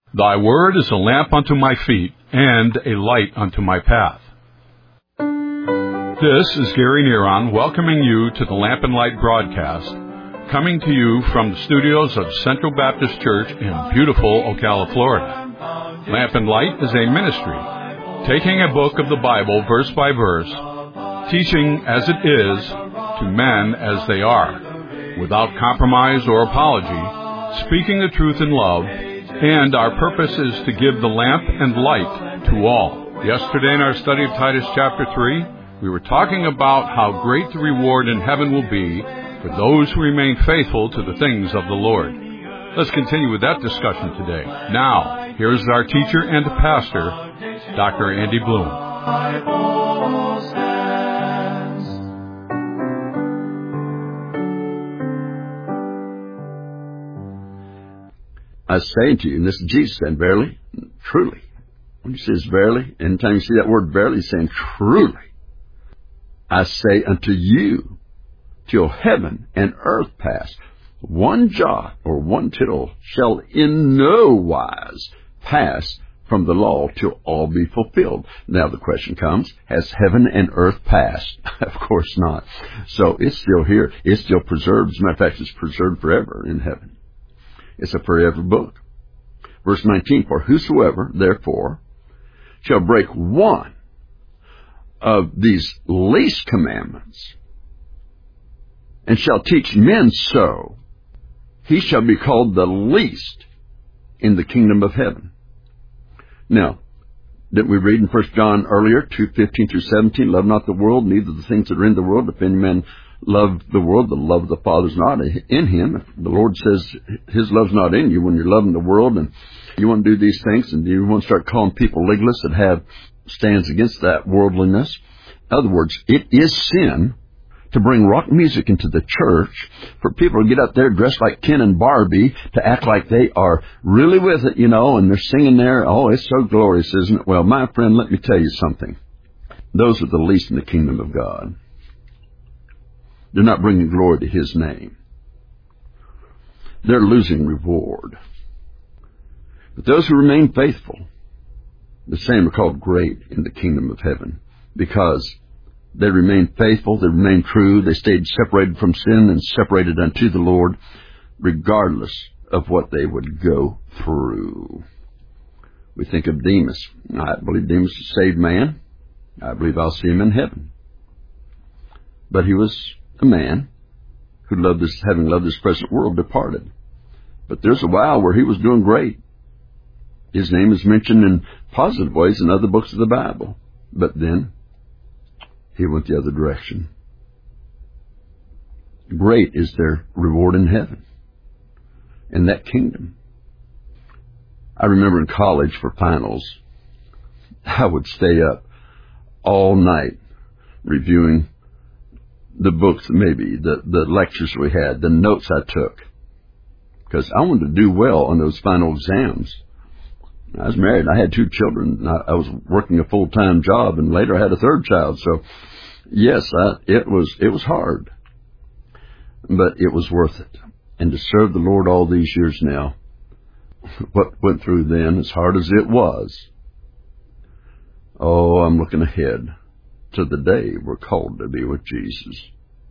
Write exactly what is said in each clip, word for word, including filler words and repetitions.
Thy word is a lamp unto my feet and a light unto my path. This is Gary Neron welcoming you to the Lamp and Light broadcast, coming to you from the studios of Central Baptist Church in beautiful Ocala, Florida. Lamp and Light is a ministry, taking a book of the Bible verse by verse, teaching as it is to men as they are, without compromise or apology, speaking the truth in love, and our purpose is to give the lamp and light to all. Yesterday in our study of Titus chapter three, we were talking about how great the reward in heaven will be for those who remain faithful to the things of the Lord. Let's continue with that discussion today. Now, here's our teacher and pastor, Doctor Andy Bloom. I say to you, and this is Jesus saying, verily, truly. When he says verily, anytime you see that word verily, he's saying truly. I say unto you, till heaven and earth pass, one jot or one tittle shall in no wise pass from the law till all be fulfilled. Now the question comes, has heaven and earth passed? Of course not. So it's still here. It's still preserved. As a matter of fact, it's preserved forever in heaven. It's a forever book. Verse nineteen, for whosoever, therefore, shall break one of these least commandments, and shall teach men so, he shall be called the least in the kingdom of heaven. Now, didn't we read in First John earlier, two fifteen through seventeen, love not the world, neither the things that are in the world. If any man love the world, the love of the Father is not in him. If the Lord says his love's not in you when you're loving the world and you want to do these things and you want to start calling people legalists that have stands against that worldliness. In other words, it is sin to bring rock music into the church, for people to get up there dressed like Ken and Barbie, to act like they are really with it, you know, and they're singing there. Oh, it's so glorious, isn't it? Well, my friend, let me tell you something. Those are the least in the kingdom of God. They're not bringing glory to his name. They're losing reward. But those who remain faithful, the same are called great in the kingdom of heaven, because they remain faithful, they remain true, they stayed separated from sin and separated unto the Lord, regardless of what they would go through. We think of Demas. I believe Demas is a saved man. I believe I'll see him in heaven. But he was a man who loved this, having loved this present world, departed. But there's a while where he was doing great. His name is mentioned in positive ways in other books of the Bible. But then he went the other direction. Great is their reward in heaven, in that kingdom. I remember in college for finals, I would stay up all night reviewing the books, maybe, the, the lectures we had, the notes I took, because I wanted to do well on those final exams. I was married. I had two children. I, I was working a full-time job, and later I had a third child. So, yes, I, it was it was hard, but it was worth it. And to serve the Lord all these years now, what went through then, as hard as it was, oh, I'm looking ahead to the day we're called to be with Jesus.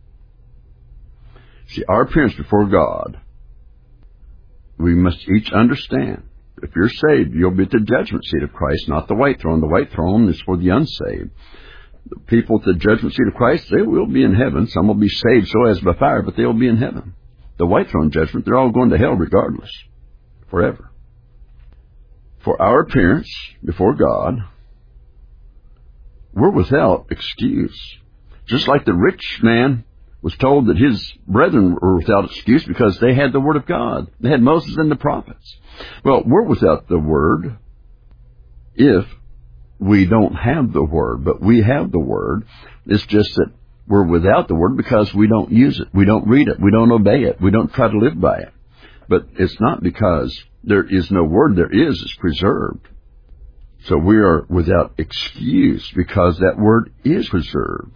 See, our appearance before God, we must each understand. If you're saved, you'll be at the judgment seat of Christ, not the white throne. The white throne is for the unsaved. The people at the judgment seat of Christ, they will be in heaven. Some will be saved so as by fire, but they'll be in heaven. The white throne judgment, they're all going to hell regardless, forever. For our appearance before God, we're without excuse. Just like the rich man was told that his brethren were without excuse because they had the Word of God. They had Moses and the prophets. Well, we're without the Word if we don't have the Word. But we have the Word. It's just that we're without the Word because we don't use it. We don't read it. We don't obey it. We don't try to live by it. But it's not because there is no Word. There is. It's preserved. So we are without excuse because that Word is preserved.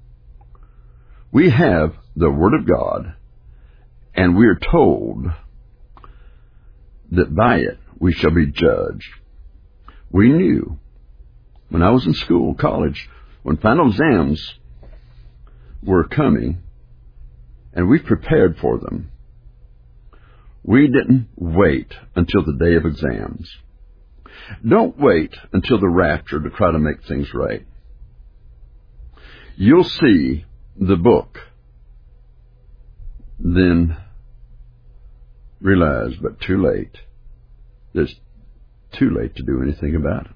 We have the Word of God, and we are told that by it we shall be judged. We knew when I was in school, college, when final exams were coming, and we prepared for them, we didn't wait until the day of exams. Don't wait until the rapture to try to make things right. You'll see the book, then realize, but too late. It's too late to do anything about it.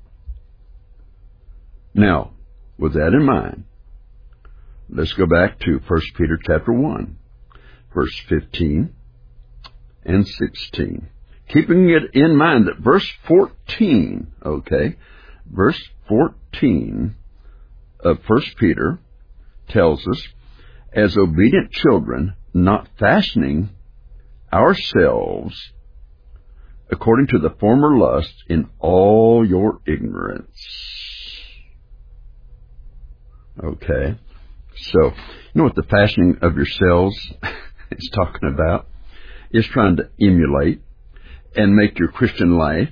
Now, with that in mind, let's go back to First Peter chapter one, verse fifteen and sixteen. Keeping it in mind that verse fourteen, okay, verse fourteen of First Peter tells us, as obedient children, not fashioning ourselves according to the former lust in all your ignorance. Okay, so you know what the fashioning of yourselves is talking about? It's trying to emulate and make your Christian life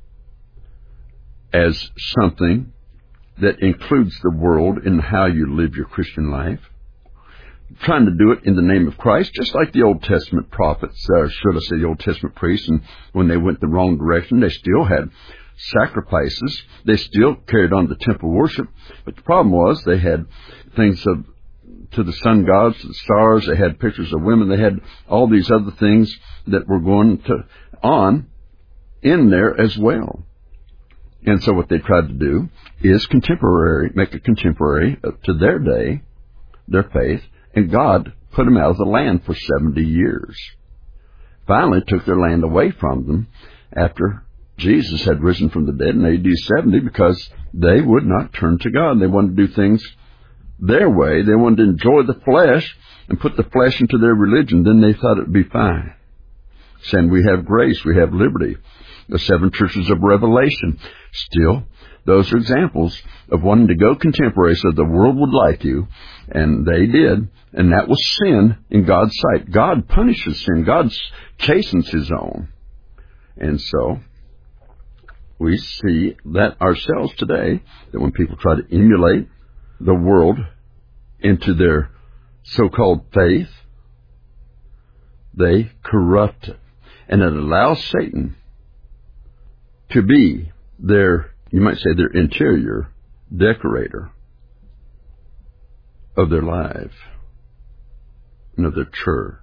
as something that includes the world in how you live your Christian life. Trying to do it in the name of Christ, just like the Old Testament prophets, uh, should I say the Old Testament priests, and when they went the wrong direction, they still had sacrifices. They still carried on the temple worship, but the problem was they had things of to the sun gods, to the stars. They had pictures of women. They had all these other things that were going to on in there as well. And so what they tried to do is contemporary, make it contemporary to their day, their faith, and God put them out of the land for seventy years. Finally took their land away from them after Jesus had risen from the dead in A D seventy, because they would not turn to God. They wanted to do things their way. They wanted to enjoy the flesh and put the flesh into their religion. Then they thought it would be fine. Saying we have grace, we have liberty. The seven churches of Revelation. Still, those are examples of wanting to go contemporary so the world would like you. And they did. And that was sin in God's sight. God punishes sin. God chastens his own. And so we see that ourselves today, that when people try to emulate the world into their so-called faith, they corrupt it. And it allows Satan to be their, you might say, their interior decorator of their life and of their church.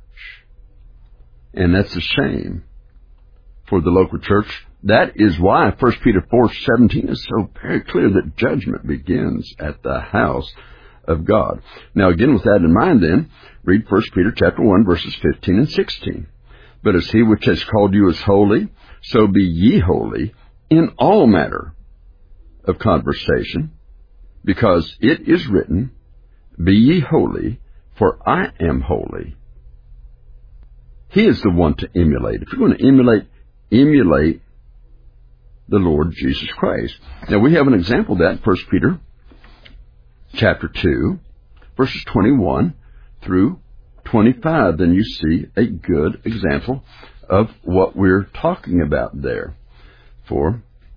And that's a shame for the local church. That is why First Peter four seventeen is so very clear that judgment begins at the house of God. Now, again, with that in mind, then, read First Peter chapter one, verses fifteen and sixteen. But as he which has called you is holy, so be ye holy in all matter of conversation, because it is written, be ye holy, for I am holy. He is the one to emulate. If you're going to emulate, emulate the Lord Jesus Christ. Now, we have an example of that in First Peter chapter two, verses twenty-one through twenty-five. Then you see a good example of what we're talking about there. For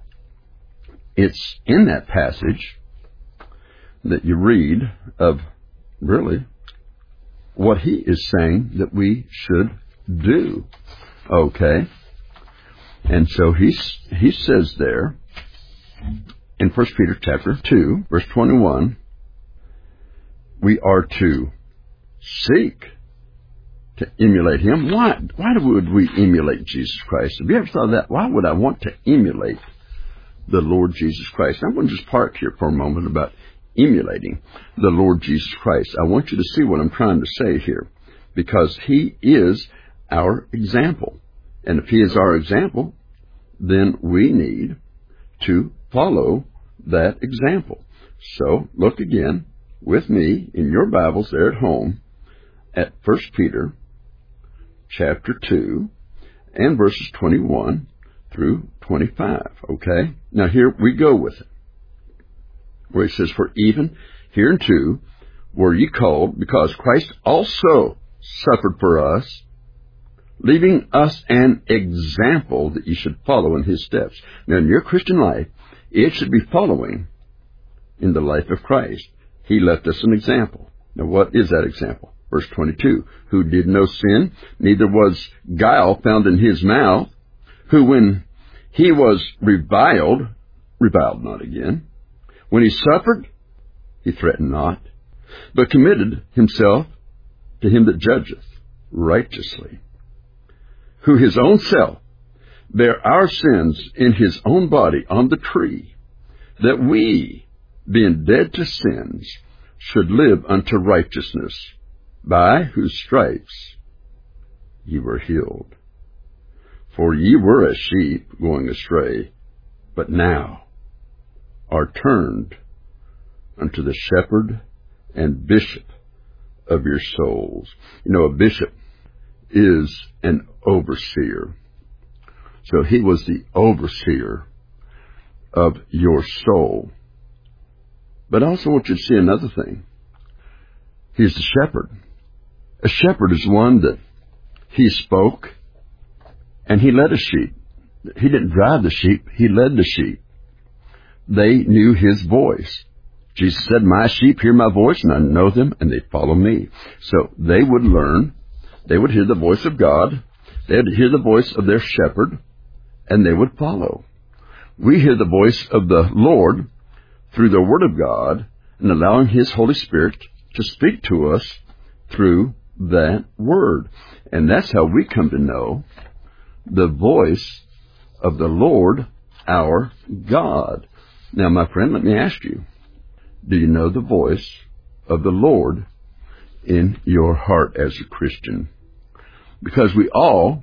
it's in that passage that you read of really what he is saying that we should do. Okay? And so he's, he says there in First Peter chapter two, verse twenty-one, we are to seek to emulate him. Why, why would we emulate Jesus Christ? Have you ever thought of that? Why would I want to emulate the Lord Jesus Christ? I'm going to just park here for a moment about emulating the Lord Jesus Christ. I want you to see what I'm trying to say here, because he is our example. And if he is our example, then we need to follow that example. So look again with me in your Bibles there at home at First Peter chapter two and verses twenty-one through twenty-five. Okay? Now here we go with it, where it says, for even hereunto were ye called, because Christ also suffered for us, leaving us an example that you should follow in his steps. Now, in your Christian life, it should be following in the life of Christ. He left us an example. Now, what is that example? Verse twenty-two, who did no sin, neither was guile found in his mouth, who when he was reviled, reviled not again. When he suffered, he threatened not, but committed himself to him that judgeth righteously, who his own self bare our sins in his own body on the tree, that we, being dead to sins, should live unto righteousness, by whose stripes ye were healed. For ye were as sheep going astray, but now are turned unto the shepherd and bishop of your souls. You know, a bishop is an overseer. So he was the overseer of your soul. But I also want you to see another thing. He's the shepherd. A shepherd is one that he spoke and he led a sheep. He didn't drive the sheep, he led the sheep. They knew his voice. Jesus said, my sheep hear my voice, and I know them, and they follow me. So they would learn, they would hear the voice of God, they would hear the voice of their shepherd, and they would follow. We hear the voice of the Lord through the Word of God, and allowing his Holy Spirit to speak to us through that Word. And that's how we come to know the voice of the Lord our God. Now, my friend, let me ask you, do you know the voice of the Lord in your heart as a Christian? Because we all,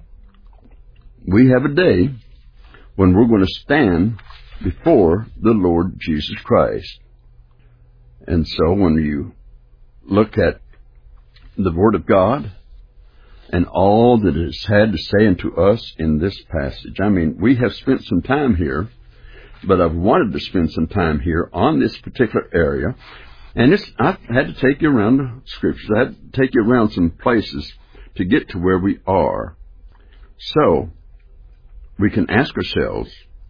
we have a day when we're going to stand before the Lord Jesus Christ. And so when you look at the Word of God and all that it has had to say unto us in this passage, I mean, we have spent some time here, but I've wanted to spend some time here on this particular area. And it's, I've had to take you around the Scriptures. I had to take you around some places to get to where we are. So, we can ask ourselves,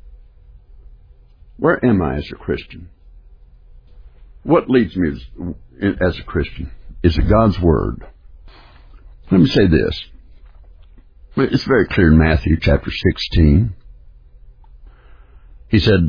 where am I as a Christian? What leads me as, as a Christian? Is it God's Word? Let me say this. It's very clear in Matthew chapter sixteen. He said,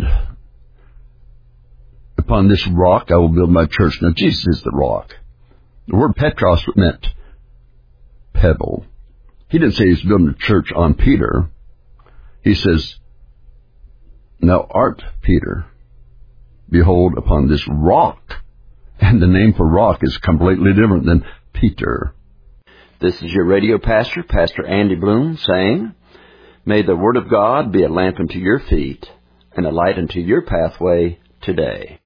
upon this rock I will build my church. Now, Jesus is the rock. The word Petros meant pebble. He didn't say he's building a church on Peter. He says, thou art Peter. Behold, upon this rock. And the name for rock is completely different than Peter. This is your radio pastor, Pastor Andy Bloom, saying, may the Word of God be a lamp unto your feet and a light unto your pathway today.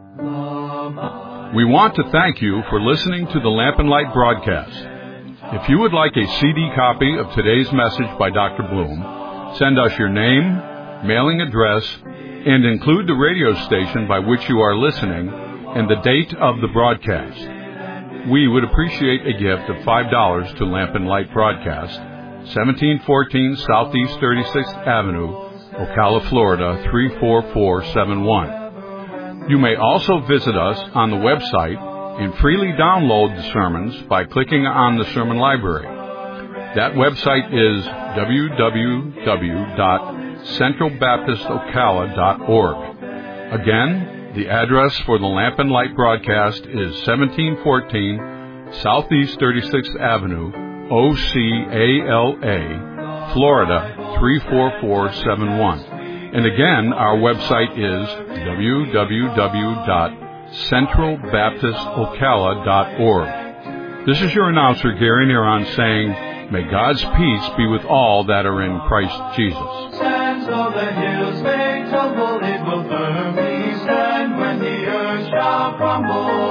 We want to thank you for listening to the Lamp and Light broadcast. If you would like a C D copy of today's message by Doctor Bloom, send us your name, mailing address, and include the radio station by which you are listening and the date of the broadcast. We would appreciate a gift of five dollars to Lamp and Light Broadcast, seventeen fourteen Southeast thirty-sixth Avenue, Ocala, Florida, three four four seven one. You may also visit us on the website and freely download the sermons by clicking on the sermon library. That website is w w w dot central baptist ocala dot org. Again, the address for the Lamp and Light broadcast is seventeen fourteen Southeast thirty-sixth Avenue, O C A L A, Florida, three four four seven one. And again, our website is w w w dot central baptist ocala dot org. This is your announcer, Gary Neron, saying, may God's peace be with all that are in Christ Jesus. Stands on the hills may tumble, it will firmly stand when the earth shall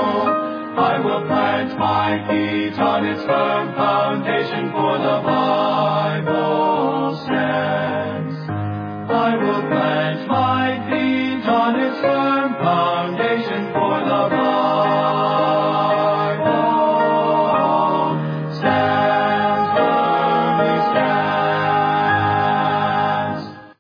crumble. I will plant my feet on its firm foundation, for the